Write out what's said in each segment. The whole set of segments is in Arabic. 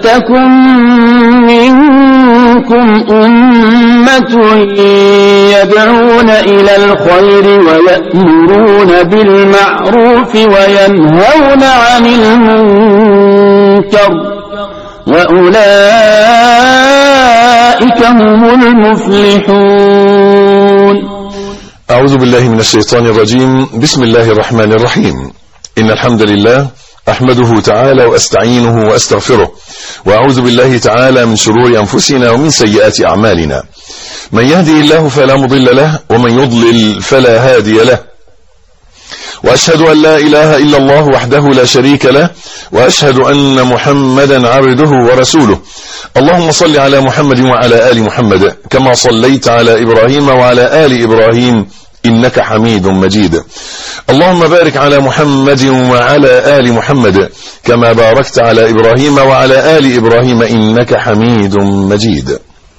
ولتكن منكم أمة يدعون إلى الخير ويأمرون بالمعروف وينهون عن المنكر وأولئك هم المفلحون. أعوذ بالله من الشيطان الرجيم. بسم الله الرحمن الرحيم. إن الحمد لله أحمده تعالى وأستعينه وأستغفره، وأعوذ بالله تعالى من شرور أنفسنا ومن سيئات أعمالنا. من يهدي الله فلا مضل له، ومن يضلل فلا هادي له. وأشهد أن لا إله إلا الله وحده لا شريك له، وأشهد أن محمدا عبده ورسوله. اللهم صل على محمد وعلى آل محمد كما صليت على إبراهيم وعلى آل إبراهيم إنك حميد مجيد. اللهم بارك على محمد وعلى آل محمد كما باركت على إبراهيم وعلى آل إبراهيم إنك حميد مجيد.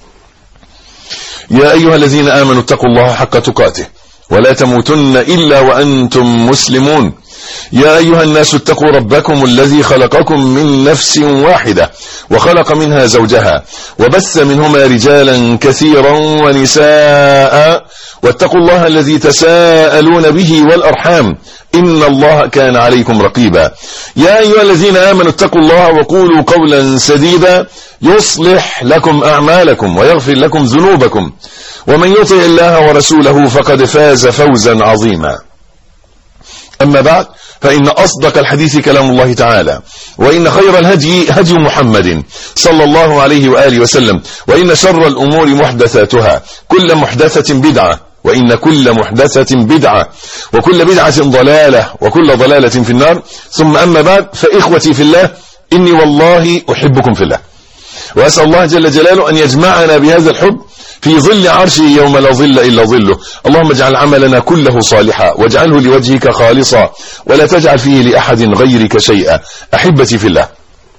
يا أيها الذين آمنوا اتقوا الله حق تقاته ولا تموتن إلا وأنتم مسلمون. يا أيها الناس اتقوا ربكم الذي خلقكم من نفس واحدة وخلق منها زوجها وبث منهما رجالا كثيرا ونساء، واتقوا الله الذي تساءلون به والأرحام إن الله كان عليكم رقيبا. يا أيها الذين آمنوا اتقوا الله وقولوا قولا سديدا يصلح لكم أعمالكم ويغفر لكم ذنوبكم، ومن يطع الله ورسوله فقد فاز فوزا عظيما. أما بعد، فإن أصدق الحديث كلام الله تعالى، وإن خير الهدي هدي محمد صلى الله عليه وآله وسلم، وإن شر الأمور محدثاتها، كل محدثة بدعة، وإن كل محدثة بدعة، وكل بدعة ضلالة، وكل ضلالة في النار. ثم أما بعد، فإخوتي في الله، إني والله أحبكم في الله، وأسأل الله جل جلاله أن يجمعنا بهذا الحب في ظل عرشه يوم لا ظل إلا ظله. اللهم اجعل عملنا كله صالحا، واجعله لوجهك خالصا، ولا تجعل فيه لأحد غيرك شيئا. أحبتي في الله،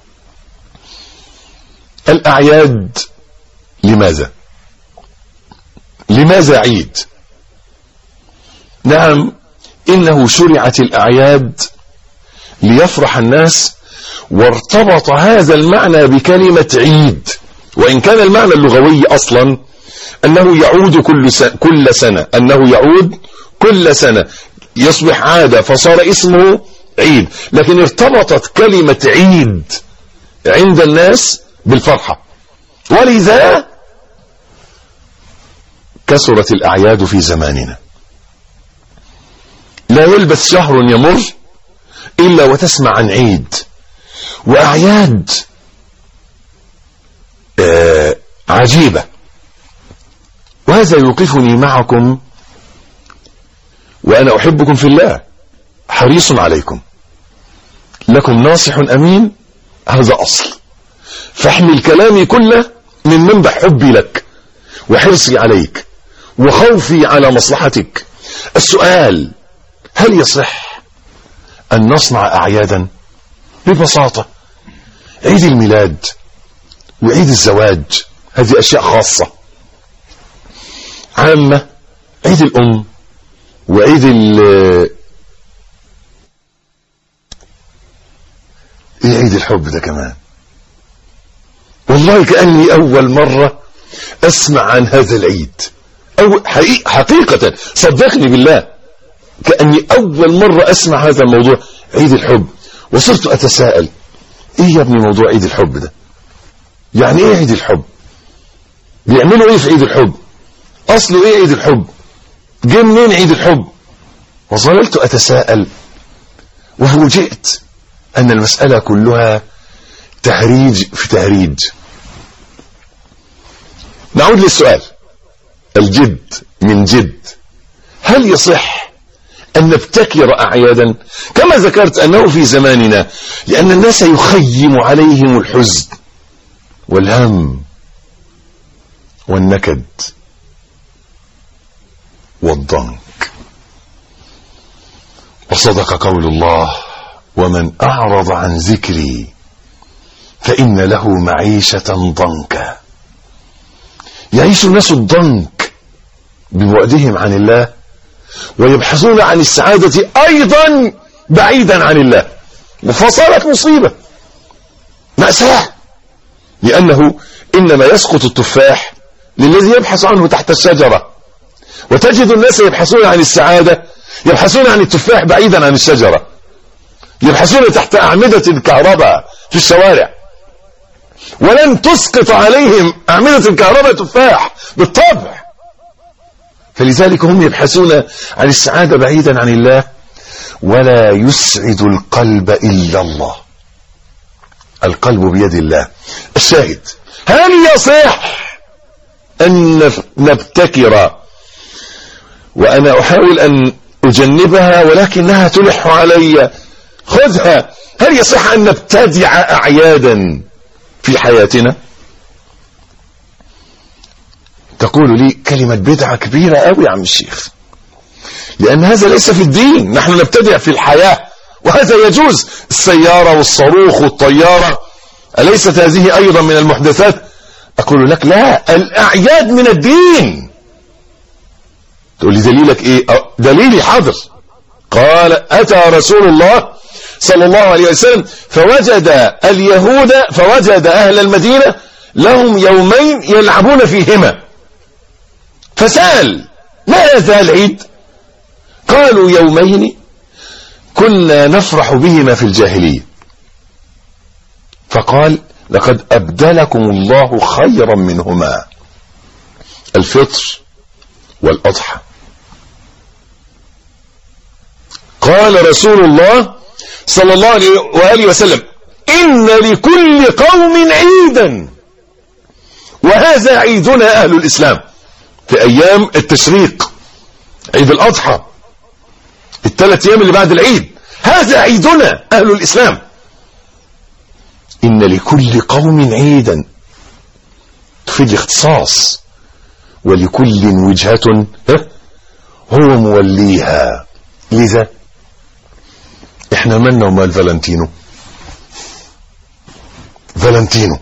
الأعياد لماذا عيد؟ نعم، إنه شرعت الأعياد ليفرح الناس، وارتبط هذا المعنى بكلمة عيد، وإن كان المعنى اللغوي أصلا أنه يعود كل سنة، أنه يعود كل سنة، يصبح عادة فصار اسمه عيد، لكن ارتبطت كلمة عيد عند الناس بالفرحة، ولذا كثرت الأعياد في زماننا. لا يلبث شهر يمر إلا وتسمع عن عيد، وأعياد عجيبة. وهذا يوقفني معكم وأنا أحبكم في الله، حريص عليكم، لكم ناصح أمين، هذا أصل. فاحمل كلامي كله من منبع حبي لك وحرصي عليك وخوفي على مصلحتك. السؤال: هل يصح أن نصنع أعيادا؟ ببساطة، عيد الميلاد وعيد الزواج هذه أشياء خاصة عامة. عيد الأم وعيد عيد الحب ده كمان، والله كأني أول مرة أسمع عن هذا العيد، أو حقيقة صدقني بالله كأني أول مرة أسمع هذا الموضوع، عيد الحب. وصرت أتساءل: إيه يا ابني موضوع عيد الحب ده؟ يعني إيه عيد الحب؟ بيعملوا إيه في عيد الحب؟ أصله إيه عيد الحب؟ جه منين عيد الحب؟ وظللت أتساءل، وفوجئت أن المسألة كلها تهريج في تهريج. نعود للسؤال الجد من جد: هل يصح أن نبتكر أعيادا؟ كما ذكرت أنه في زماننا لأن الناس يخيم عليهم الحزن والهم والنكد والضنك. وصدق قول الله: ومن أعرض عن ذكري فإن له معيشة ضنكا. يعيش الناس الضنك ببعدهم عن الله، ويبحثون عن السعادة أيضا بعيدا عن الله، فصارت مصيبة، مأساة. لأنه إنما يسقط التفاح للذي يبحث عنه تحت الشجرة، وتجد الناس يبحثون عن السعادة، يبحثون عن التفاح بعيدا عن الشجرة، يبحثون تحت أعمدة الكهرباء في الشوارع، ولن تسقط عليهم أعمدة الكهرباء تفاح بالطبع. فلذلك هم يبحثون عن السعادة بعيدا عن الله، ولا يسعد القلب إلا الله. القلب بيد الله. الشاهد، هل يصح أن نبتكر، وأنا أحاول أن أجنبها ولكنها تلح علي، خذها، هل يصح أن نبتدع أعيادا في حياتنا؟ تقول لي كلمة بدعة كبيرة قوي يا عم الشيخ، لأن هذا ليس في الدين، نحن نبتدع في الحياة وهذا يجوز. السيارة والصاروخ والطيارة أليست هذه أيضا من المحدثات؟ أقول لك لا، الأعياد من الدين. تقول لي دليلك إيه؟ دليلي حاضر. قال أتى رسول الله صلى الله عليه وسلم فوجد اليهود، فوجد أهل المدينة لهم يومين يلعبون فيهما، فسأل ما هذا العيد؟ قالوا يومين كنا نفرح بهما في الجاهلية. فقال لقد أبدلكم الله خيرا منهما، الفطر والأضحى. قال رسول الله صلى الله عليه وآله وسلم إن لكل قوم عيدا، وهذا عيدنا أهل الإسلام في أيام التشريق، عيد الأضحى، الثلاث أيام اللي بعد العيد، هذا عيدنا أهل الإسلام. إن لكل قوم عيدا في الاختصاص، ولكل وجهة هو موليها. لذا احنا مالنا ومال فالنتينو؟ فالنتينو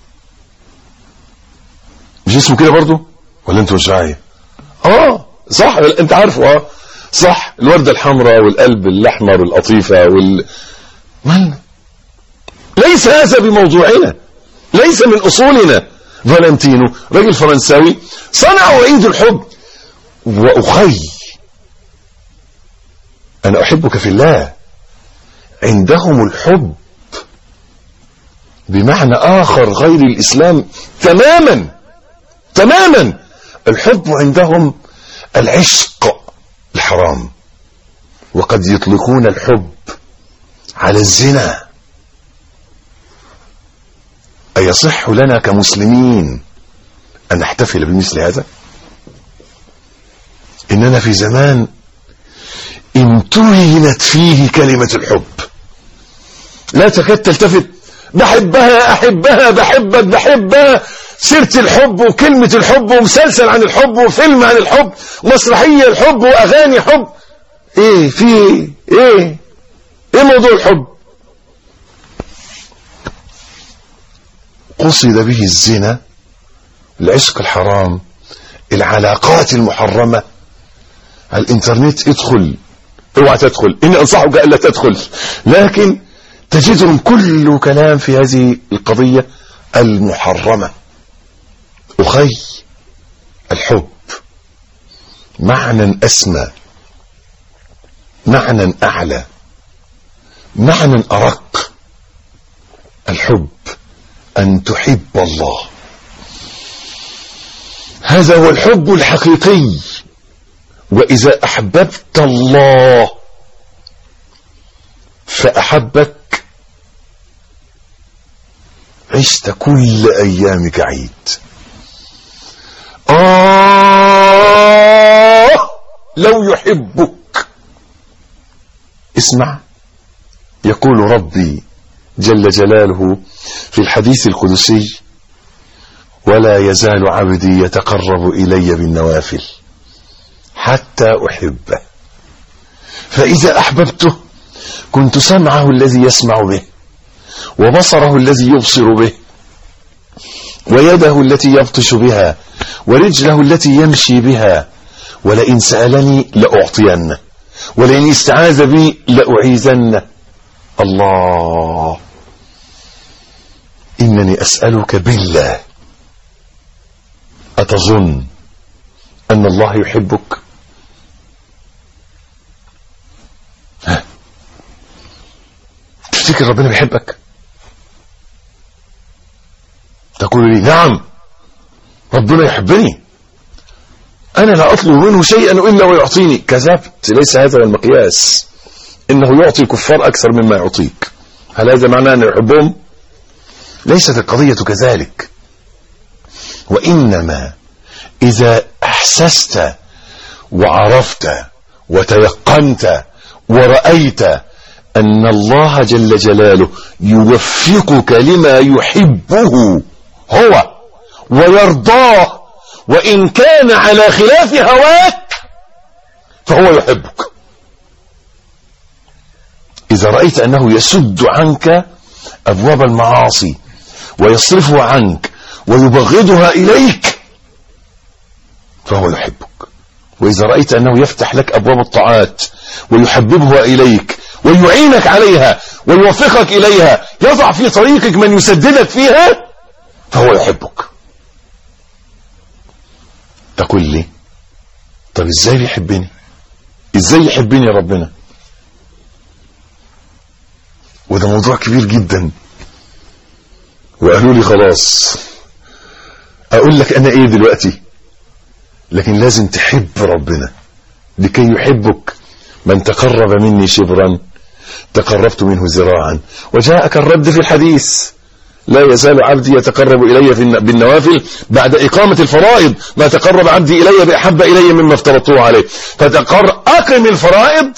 مش اسمه كده برضو ولا انتوا مش معايا؟ صح، انت عارفه. صح، الوردة الحمراء والقلب الاحمر والقطيفة مالنا؟ ليس هذا بموضوعنا، ليس من اصولنا. فالنتينو راجل فرنساوي صنعوا عيد الحب. واخي انا احبك في الله، عندهم الحب بمعنى اخر غير الاسلام تماما تماما. الحب عندهم العشق الحرام، وقد يطلقون الحب على الزنا. أيصح لنا كمسلمين أن نحتفل بمثل هذا؟ إننا في زمان امتهنت فيه كلمة الحب، لا تكاد تلتفت. بحبها، أحبها، بحبك، بحبها، سيرة الحب وكلمة الحب ومسلسل عن الحب وفيلم عن الحب ومسرحية الحب وأغاني حب. ايه في ايه موضوع الحب؟ قصد به الزنا، العشق الحرام، العلاقات المحرمة. على الانترنت ادخل، اوعى تدخل، اني انصحك الا تدخل، لكن تجدهم كل كلام في هذه القضية المحرمة. أخي، الحب معنى أسمى، معنى أعلى، معنى أرق. الحب أن تحب الله، هذا هو الحب الحقيقي. وإذا أحببت الله فأحبك عشت كل أيامك عيد. لو يحبك. اسمع، يقول ربي جل جلاله في الحديث القدسي: ولا يزال عبدي يتقرب إلي بالنوافل حتى أحبه، فإذا أحببته كنت سمعه الذي يسمع به، وبصره الذي يبصر به، ويده التي يبطش بها، ورجله التي يمشي بها، ولئن سألني لأعطينه، ولئن استعاذ بي لأعيذنه. الله، إنني أسألك بالله، أتظن أن الله يحبك؟ تفتكر ربنا بيحبك؟ تقول لي نعم ربنا يحبني، أنا لا أطلب منه شيئا إلا ويعطيني. كذبت، ليس هذا هو المقياس. إنه يعطي الكفار أكثر مما يعطيك. هل هذا معناه أن يحبهم؟ ليست القضية كذلك، وإنما إذا أحسست وعرفت وتيقنت ورأيت أن الله جل جلاله يوفقك لما يحبه هو ويرضاه، وإن كان على خلاف هواك فهو يحبك. إذا رأيت أنه يسد عنك أبواب المعاصي ويصرفها عنك ويبغضها إليك فهو يحبك. وإذا رأيت أنه يفتح لك أبواب الطاعات ويحببها إليك ويعينك عليها ويوفقك إليها، يضع في طريقك من يسددك فيها، فهو يحبك. تقول لي طب إزاي بيحبني؟ إزاي يحبني ربنا؟ وده موضوع كبير جدا. وقالوا لي خلاص أقول لك أنا إيه دلوقتي، لكن لازم تحب ربنا لكي يحبك. من تقرب مني شبرا تقربت منه ذراعا. وجاءك الرد في الحديث: لا يزال عبدي يتقرب إلي بالنوافل بعد إقامة الفرائض ما تقرب عبدي إلي بأحب إلي مما افترضته عليه. أقم الفرائض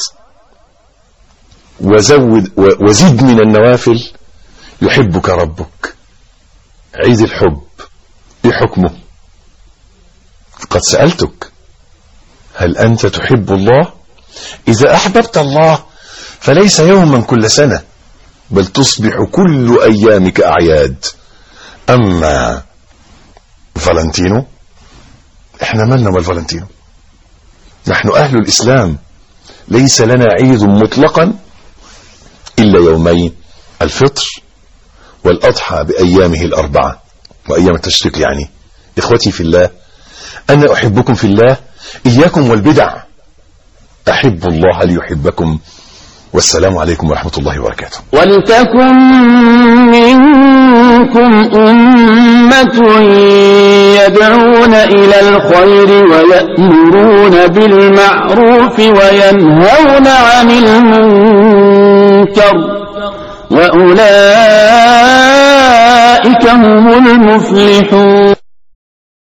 وزد من النوافل يحبك ربك. عيد الحب إيه حكمه؟ قد سألتك هل أنت تحب الله؟ إذا أحببت الله فليس يوما كل سنة، بل تصبح كل أيامك أعياد. أما فالنتينو، إحنا مالنا والفالنتينو؟ نحن أهل الإسلام ليس لنا عيد مطلقا إلا يومين: الفطر والأضحى بأيامه الأربعة وأيام التشريق. يعني إخوتي في الله، أنا أحبكم في الله، إياكم والبدع. أحب الله ليحبكم. والسلام عليكم ورحمة الله وبركاته. ولتكن منكم أمة يدعون إلى الخير ويأمرون بالمعروف وينهون عن المنكر، وأولئك هم المفلحون.